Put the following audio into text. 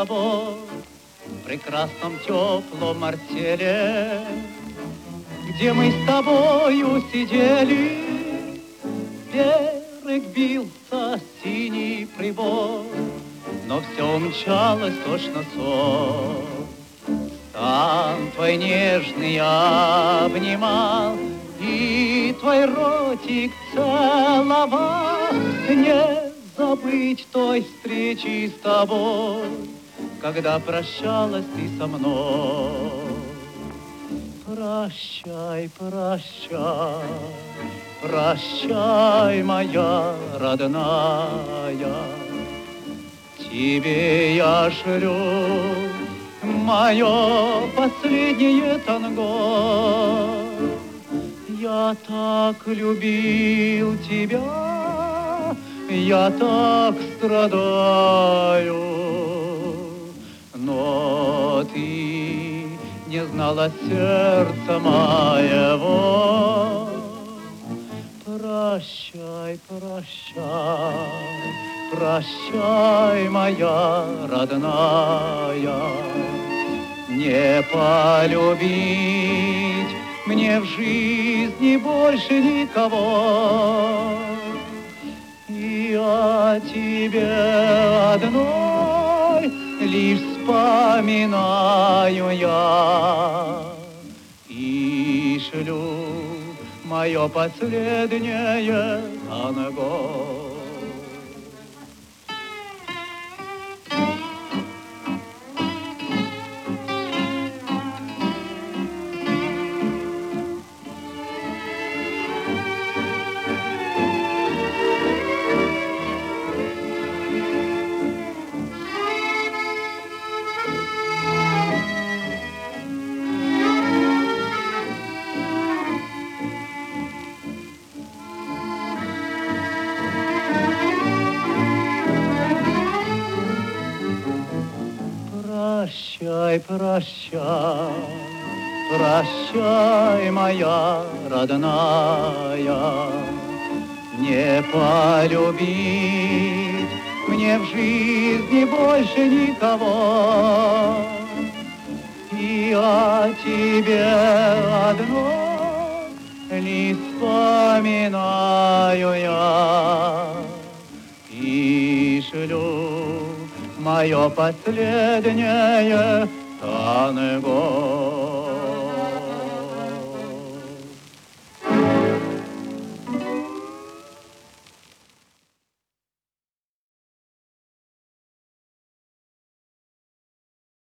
тобой в прекрасном теплом артеле, где мы с тобою сидели, берег бился синий прибой, но все умчалось точно сон. Стан твой нежный обнимал, и твой ротик целовал. Не забыть той встречи с тобой, когда прощалась ты со мной. Прощай, прощай, прощай, моя родная, тебе я шлю мое последнее танго. Я так любил тебя, я так страдаю, но ты не знала сердца моего. Прощай, прощай, прощай, моя родная, не полюбить мне в жизни больше никого. И о тебе одной лишь вспоминаю я и шлю мое последнее танго. Прощай, прощай, прощай, моя родная, не полюбить мне в жизни больше никого. И о тебе одно лишь вспоминаю я и шлю мое последнее танго.